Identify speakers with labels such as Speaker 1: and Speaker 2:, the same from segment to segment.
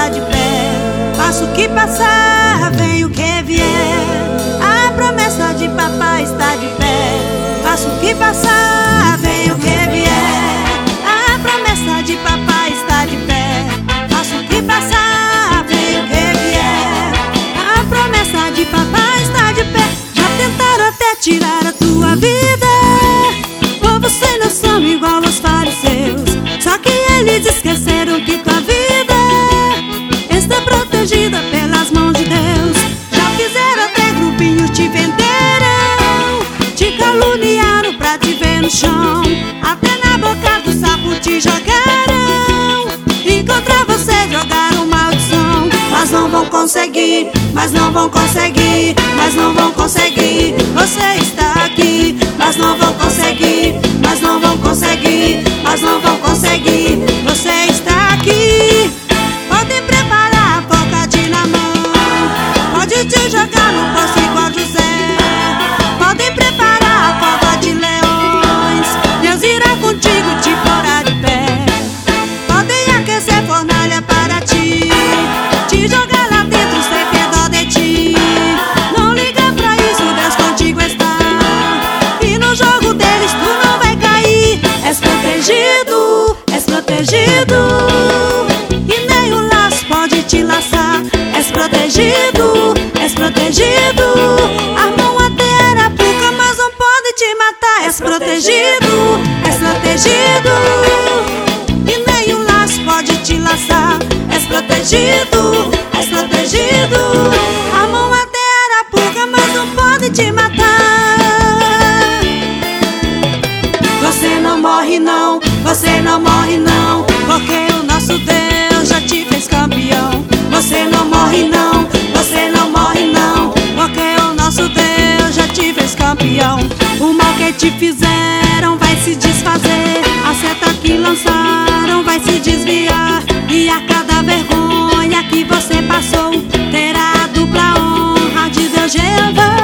Speaker 1: está de pé. Passo o que passar, vem o que vier, a promessa de papai está de pé. Passo o que passar, vem o que vier, a promessa de papai está de pé. Passo o que passar, vem o que vier, a promessa de papai está de pé. Já tentaram até tirar a tua vida, povo sem noção igual aos fariseus, só que eles esqueceram que tua vida está protegida pelas mãos de Deus. Já fizeram até grupinhos, te venderam, te caluniaram pra te ver no chão, até na boca do sapo te jogaram, e contra você jogaram maldição. Mas não vão conseguir, mas não vão conseguir, mas não vão conseguir. Você está aqui, mas não vão conseguir, mas não vão conseguir, mas não vão conseguir. Você está aqui. Podem preparar a boca na mão, pode te jogar no poço igual José. Podem preparar a cova de leões, Deus irá contigo te porá de pé. Podem aquecer fornalha para ti, te jogar lá dentro sem ter dó de ti. Não liga pra isso, Deus contigo está, e no jogo deles tu não vai cair. És protegido, és protegido, e nenhum laço pode te laçar. És protegido, és protegido, armam até arapuca, mas não pode te matar. És protegido, és protegido, e nenhum laço pode te laçar. És protegido, és protegido, armam até arapuca, mas não pode te matar. Você não morre não, você não morre não, porque o nosso Deus já te fez campeão. Você não morre não, você não morre não, porque o nosso Deus já te fez campeão. O mal que te fizeram vai se desfazer, a seta que lançaram vai se desviar, e a cada vergonha que você passou terá a dupla honra de Deus Jeová.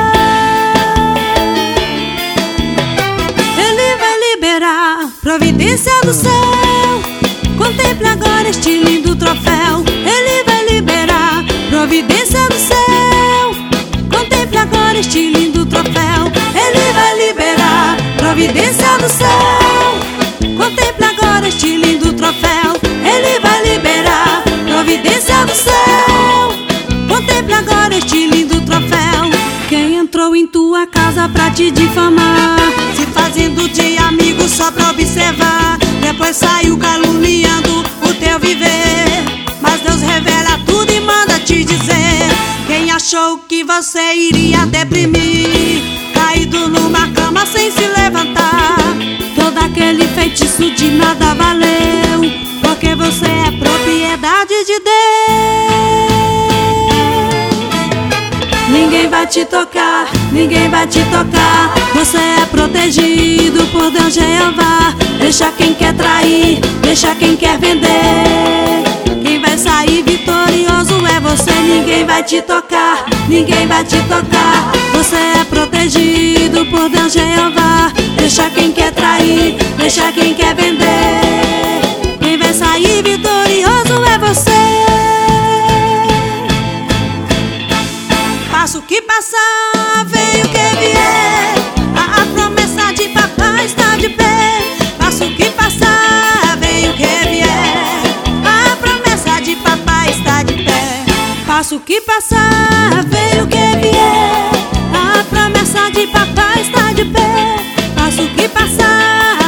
Speaker 1: Ele vai liberar providência do céu, contemple agora este lindo troféu. Ele vai liberar providência do céu, contemple agora este lindo troféu. Ele vai liberar providência do céu, contemple agora este lindo troféu. Ele vai liberar providência do céu, contemple agora este lindo troféu. Quem entrou em tua casa pra te difamar, se fazendo de amigo só pra observar, depois saiu caluniando o teu viver. Mas Deus revela tudo e manda te dizer: quem achou que você iria deprimir, caído numa cama sem se levantar, todo aquele feitiço de nada valeu, porque você é propriedade de Deus. Ninguém vai te tocar, ninguém vai te tocar, você é protegido por Deus Jeová. Deixa quem quer trair, deixa quem quer vender, quem vai sair vitorioso é você. Ninguém vai te tocar, ninguém vai te tocar, você é protegido por Deus Jeová. Deixa quem quer trair, deixa quem quer vender, quem vai sair vitorioso é você. Passo o que passar, vem o que vier, a promessa de papai está de pé. Passo o que passar, vem o que vier, a promessa de papai está de pé. Passo o que passar, vem o que vier, a promessa de papai está de pé. Passo o que passar,